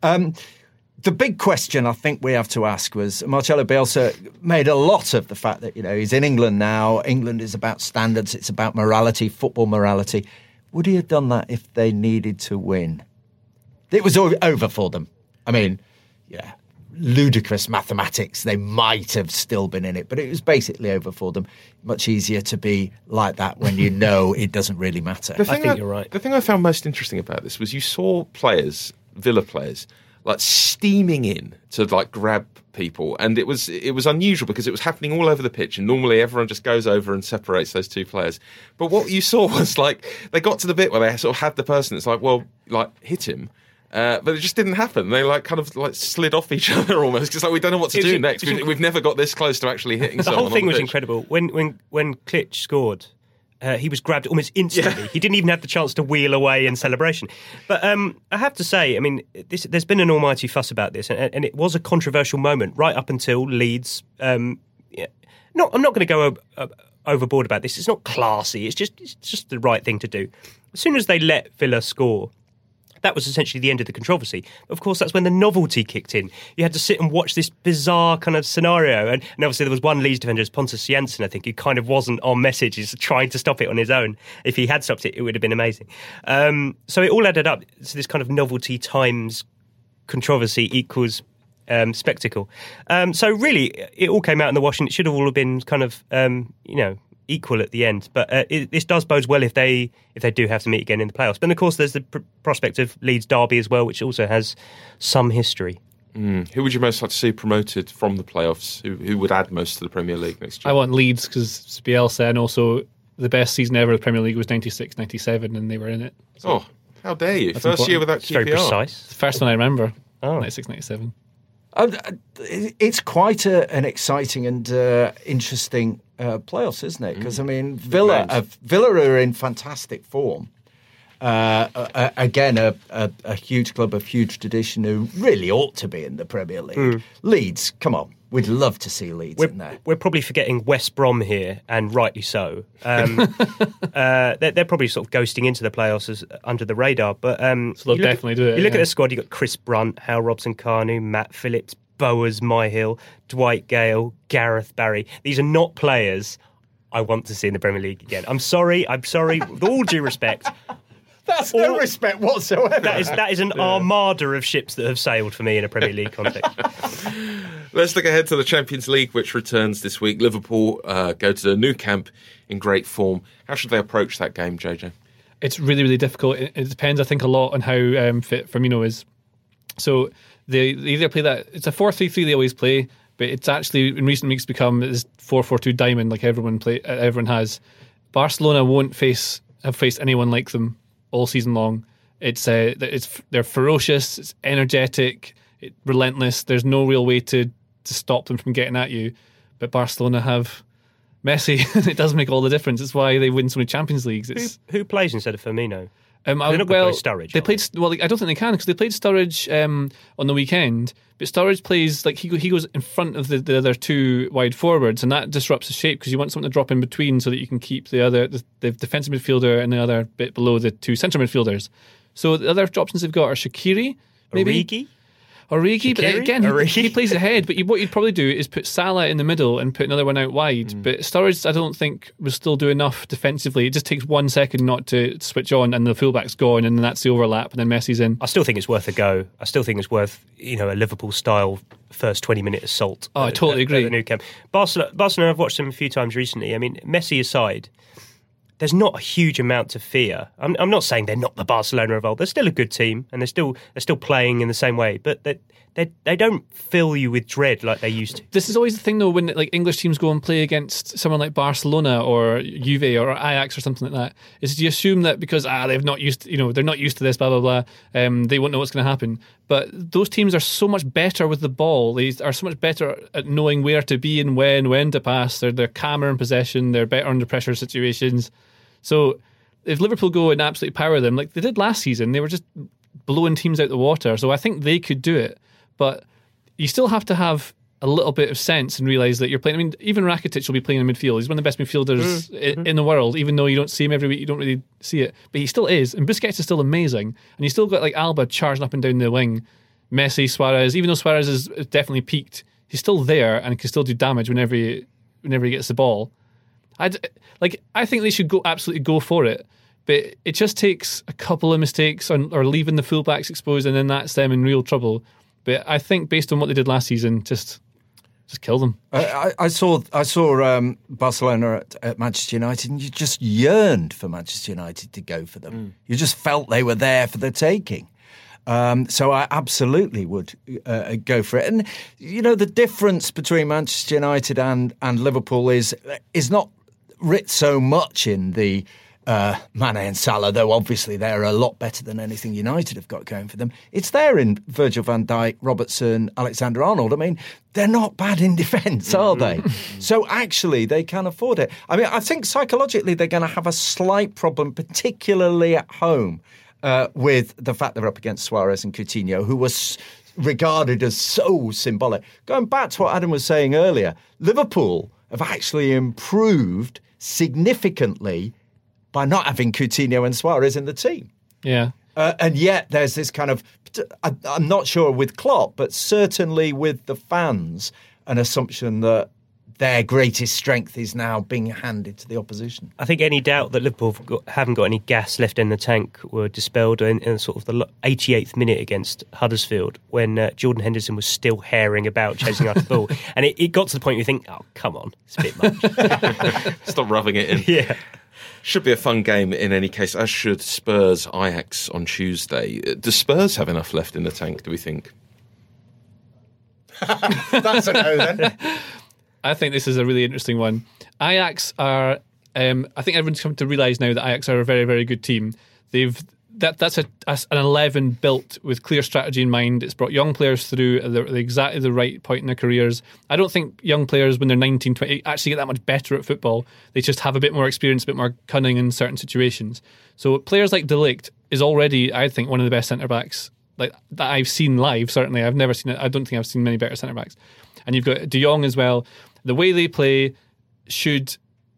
The big question I think we have to ask was, Marcelo Bielsa made a lot of the fact that, he's in England now. England is about standards. It's about morality, football morality. Would he have done that if they needed to win? It was over for them. I mean, ludicrous mathematics. They might have still been in it, but it was basically over for them. Much easier to be like that when you know it doesn't really matter. I think you're right. The thing I found most interesting about this was you saw players, Villa players, like steaming in to like grab people, and it was unusual because it was happening all over the pitch, and normally everyone just goes over and separates those two players. But what you saw was like they got to the bit where they sort of had the person that's like, well, like hit him. But it just didn't happen. They kind of slid off each other almost because we don't know what to do next. We've never got this close to actually hitting someone. The whole thing was pitch. incredible. When Klitsch scored, he was grabbed almost instantly. Yeah. He didn't even have the chance to wheel away in celebration. But I have to say, I mean, there's been an almighty fuss about this, and it was a controversial moment right up until Leeds. I'm not going to go overboard about this. It's not classy. It's just the right thing to do. As soon as they let Villa score, that was essentially the end of the controversy. Of course, that's when the novelty kicked in. You had to sit and watch this bizarre kind of scenario. And obviously there was one Leeds defender, Pontus Jansson, I think, who kind of wasn't on message. He's trying to stop it on his own. If he had stopped it, it would have been amazing. So it all added up to this kind of novelty times controversy equals spectacle. So really, it all came out in the wash, and it should have all been kind of, equal at the end. But this does bode well if they do have to meet again in the playoffs. But of course, there's the prospect of Leeds Derby as well, which also has some history. Who would you most like to see promoted from the playoffs? Who would add most to the Premier League next year? I want Leeds because it's Bielsa, and also the best season ever of the Premier League was 96-97, and they were in it. So oh, how dare you! First important. year without QPR. It's very precise. It's the first one I remember. 96-97. It's quite an exciting and interesting playoffs, isn't it? Because Villa are in fantastic form. Again, a huge club of huge tradition who really ought to be in the Premier League. Leeds, come on. We'd love to see Leeds in there. We're probably forgetting West Brom here, and rightly so. They're probably sort of ghosting into the playoffs as under the radar. But so they'll definitely do it. You look at the squad, you've got Chris Brunt, Hal Robson-Kanu, Matt Phillips, Boaz Myhill, Dwight Gale, Gareth Barry. These are not players I want to see in the Premier League again. I'm sorry. With all due respect. That's no respect whatsoever. That is an armada of ships that have sailed for me in a Premier League context. Let's look ahead to the Champions League, which returns this week. Liverpool go to the Nou Camp in great form. How should they approach that game, JJ? It's really, really difficult. It depends, I think, a lot on how fit Firmino is. So they either play that. It's a 4-3-3 they always play, but it's actually in recent weeks become this 4-4-2 diamond like everyone has. Barcelona won't have faced anyone like them all season long. They're ferocious, it's energetic, relentless. There's no real way to stop them from getting at you. But Barcelona have Messi. It does make all the difference. It's why they win so many Champions Leagues. Who plays instead of Firmino? They're not going to play Sturridge. They played. Well, I don't think they can because they played Sturridge on the weekend. But Sturridge plays like he goes in front of the other two wide forwards, and that disrupts the shape because you want someone to drop in between so that you can keep the defensive midfielder and the other bit below the two centre midfielders. So the other options they've got are Shaqiri, maybe. Origi, but again, he plays ahead. But what you'd probably do is put Salah in the middle and put another one out wide. But Sturridge, I don't think, will still do enough defensively. It just takes 1 second not to switch on, and the fullback's gone, and then that's the overlap, and then Messi's in. I still think it's worth a go. I still think it's worth a Liverpool-style first 20-minute assault. I totally agree. At the Nou Camp. Barcelona, I've watched them a few times recently. I mean, Messi aside, there's not a huge amount to fear. I'm not saying they're not the Barcelona of old. They're still a good team, and they're still playing in the same way. But they don't fill you with dread like they used to. This is always the thing, though, when like English teams go and play against someone like Barcelona or Juve or Ajax or something like that. Is you assume that because they're not used to this, blah blah blah. They won't know what's going to happen. But those teams are so much better with the ball. They are so much better at knowing where to be and when to pass. They're calmer in possession. They're better under pressure situations. So if Liverpool go and absolutely power them like they did last season, they were just blowing teams out the water. So I think they could do it. But you still have to have a little bit of sense and realise that you're playing. I mean, even Rakitic will be playing in midfield. He's one of the best midfielders in the world, even though you don't see him every week, you don't really see it. But he still is. And Busquets is still amazing. And you still got like Alba charging up and down the wing. Messi, Suarez, even though Suarez is definitely peaked, he's still there and can still do damage whenever he gets the ball. I think they should absolutely go for it. But it just takes a couple of mistakes or leaving the fullbacks exposed, and then that's them in real trouble. But I think based on what they did last season, just kill them. I saw Barcelona at Manchester United, and you just yearned for Manchester United to go for them. You just felt they were there for the taking. So I absolutely would go for it. And the difference between Manchester United and Liverpool is not writ so much in the Mane and Salah, though obviously they're a lot better than anything United have got going for them. It's there in Virgil van Dijk, Robertson, Alexander-Arnold. I mean, they're not bad in defence, are they? So actually, they can afford it. I mean, I think psychologically they're going to have a slight problem, particularly at home, with the fact they're up against Suarez and Coutinho, who was regarded as so symbolic. Going back to what Adam was saying earlier, Liverpool have actually improved significantly by not having Coutinho and Suarez in the team. Yeah. And yet there's this kind of, I'm not sure with Klopp, but certainly with the fans, an assumption that their greatest strength is now being handed to the opposition. I think any doubt that Liverpool haven't got any gas left in the tank were dispelled in sort of the 88th minute against Huddersfield when Jordan Henderson was still herring about chasing after the ball. And it got to the point where you think, oh, come on, it's a bit much. Stop rubbing it in. Yeah. Should be a fun game in any case, as should Spurs Ajax on Tuesday. Do Spurs have enough left in the tank, do we think? That's a no then. I think this is a really interesting one. Ajax are, I think everyone's come to realise now that Ajax are a very, very good team. That's an 11 built with clear strategy in mind. It's brought young players through at exactly the right point in their careers. I don't think young players when they're 19, 20 actually get that much better at football. They just have a bit more experience, a bit more cunning in certain situations. So players like De Ligt is already, I think, one of the best centre-backs that I've seen live, certainly. I've never seen it. I don't think I've seen many better centre-backs. And you've got De Jong as well. The way they play should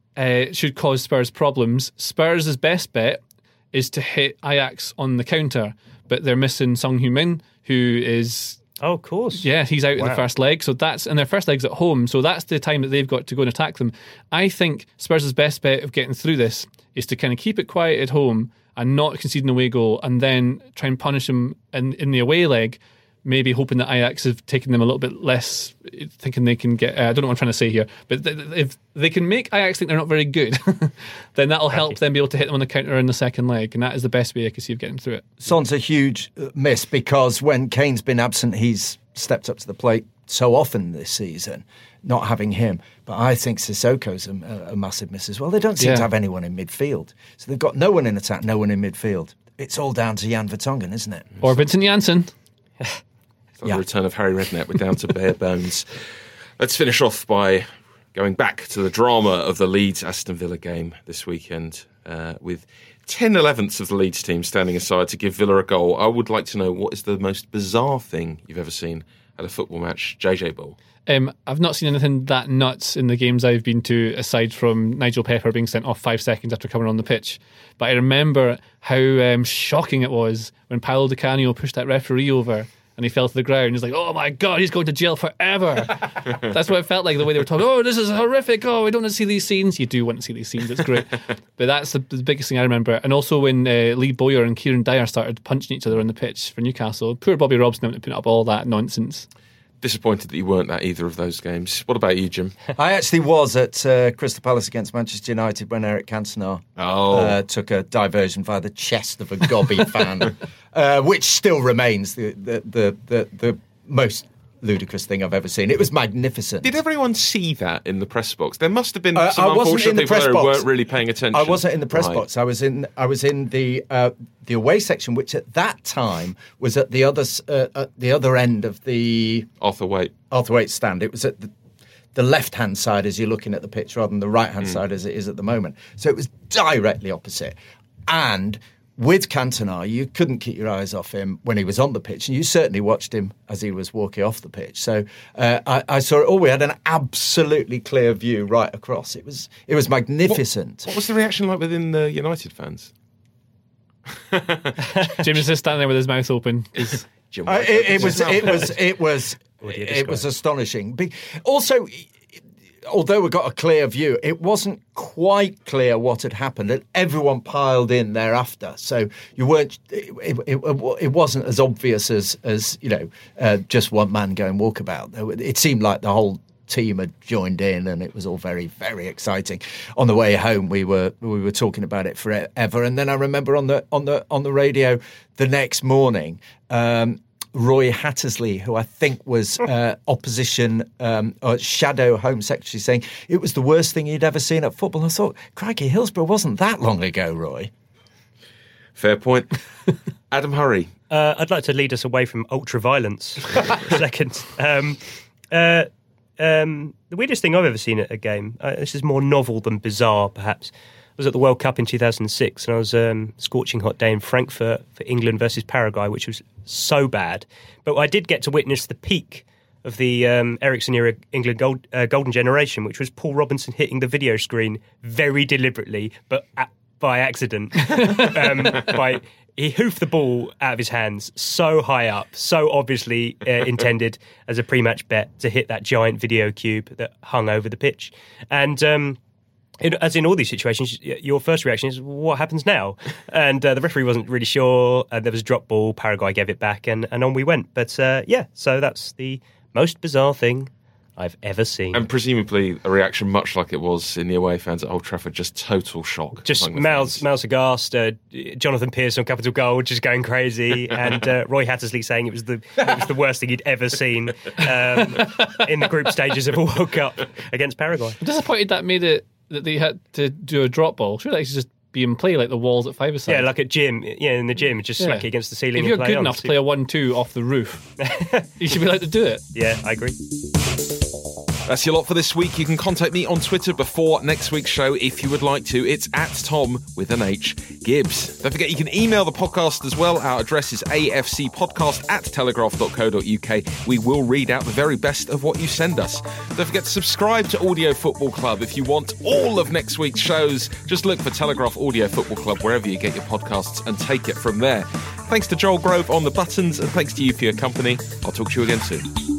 cause Spurs problems. Spurs' best bet is to hit Ajax on the counter, but they're missing Sung Heung-min, who is... Oh, of course. Yeah, he's out in the first leg, and their first leg's at home, so that's the time that they've got to go and attack them. I think Spurs' best bet of getting through this is to kind of keep it quiet at home and not concede an away goal, and then try and punish them in the away leg, maybe hoping that Ajax have taken them a little bit less, thinking they can get... I don't know what I'm trying to say here, but if they can make Ajax think they're not very good, then that'll help them be able to hit them on the counter in the second leg, and that is the best way I can see of getting through it. Son's a huge miss because when Kane's been absent, he's stepped up to the plate so often this season, not having him. But I think Sissoko's a massive miss as well. They don't seem to have anyone in midfield. So they've got no one in attack, no one in midfield. It's all down to Jan Vertonghen, isn't it? Or Vincent Janssen. The return of Harry Redknapp. We're down to bare bones. Let's finish off by going back to the drama of the Leeds-Aston Villa game this weekend with 10/11ths of the Leeds team standing aside to give Villa a goal. I would like to know, what is the most bizarre thing you've ever seen at a football match? JJ Bull. I've not seen anything that nuts in the games I've been to, aside from Nigel Pepper being sent off 5 seconds after coming on the pitch. But I remember how shocking it was when Paolo Di Canio pushed that referee over and he fell to the ground. He's like, oh my God, he's going to jail forever. That's what it felt like, the way they were talking. Oh, this is horrific. Oh, we don't want to see these scenes. You do want to see these scenes. It's great. But that's the biggest thing I remember. And also when Lee Bowyer and Kieran Dyer started punching each other on the pitch for Newcastle. Poor Bobby Robson having to put up all that nonsense. Disappointed that you weren't at either of those games. What about you, Jim? I actually was at Crystal Palace against Manchester United when Eric Cantona took a diversion via the chest of a Gobby fan, which still remains the most ludicrous thing I've ever seen. It was magnificent. Did everyone see that in the press box? There must have been some unfortunate people there who weren't really paying attention. I wasn't in the press box. I was in the away section, which at that time was at the other end of the Arthur Waite stand. It was at the left-hand side as you're looking at the pitch rather than the right-hand side as it is at the moment. So it was directly opposite. And with Cantona, you couldn't keep your eyes off him when he was on the pitch, and you certainly watched him as he was walking off the pitch. So I saw it all. We had an absolutely clear view right across. It was magnificent. What was the reaction like within the United fans? Jim is just standing there with his mouth open. It was astonishing. Also, although we got a clear view, it wasn't quite clear what had happened, and everyone piled in thereafter. So you weren't. It wasn't as obvious as just one man going walkabout. It seemed like the whole team had joined in, and it was all very, very exciting. On the way home, we were talking about it forever, and then I remember on the radio the next morning. Roy Hattersley, who I think was opposition or shadow Home Secretary, saying it was the worst thing he'd ever seen at football. I thought, crikey, Hillsborough wasn't that long ago, Roy. Fair point. Adam Hurrey. I'd like to lead us away from ultra-violence for a second. The weirdest thing I've ever seen at a game, this is more novel than bizarre, perhaps. I was at the World Cup in 2006 and I was scorching hot day in Frankfurt for England versus Paraguay, which was so bad. But I did get to witness the peak of the Ericsson-era England golden generation, which was Paul Robinson hitting the video screen very deliberately, but by accident, by he hoofed the ball out of his hands so high up, so obviously intended as a pre-match bet to hit that giant video cube that hung over the pitch. And as in all these situations, your first reaction is, what happens now? And the referee wasn't really sure. There was a drop ball. Paraguay gave it back, and on we went. But so that's the most bizarre thing I've ever seen. And presumably a reaction much like it was in the away fans at Old Trafford, just total shock. Just mouths aghast. Jonathan Pearce on Capital Goal just going crazy, and Roy Hattersley saying it was the worst thing he'd ever seen in the group stages of a World Cup against Paraguay. I'm disappointed that made it that they had to do a drop ball. Sure, that should just be in play like the walls at five-a-side. Yeah, like at gym. Yeah, in the gym, just smack it against the ceiling. If you're and good enough to play a 1-2 off the roof, you should be allowed to do it. Yeah, I agree. That's your lot for this week. You can contact me on Twitter before next week's show if you would like to. It's @Tom with an H Gibbs. Don't forget you can email the podcast as well. Our address is afcpodcast@telegraph.co.uk. We will read out the very best of what you send us. Don't forget to subscribe to Audio Football Club if you want all of next week's shows. Just look for Telegraph Audio Football Club wherever you get your podcasts and take it from there. Thanks to Joel Grove on the buttons, and thanks to you for your company. I'll talk to you again soon.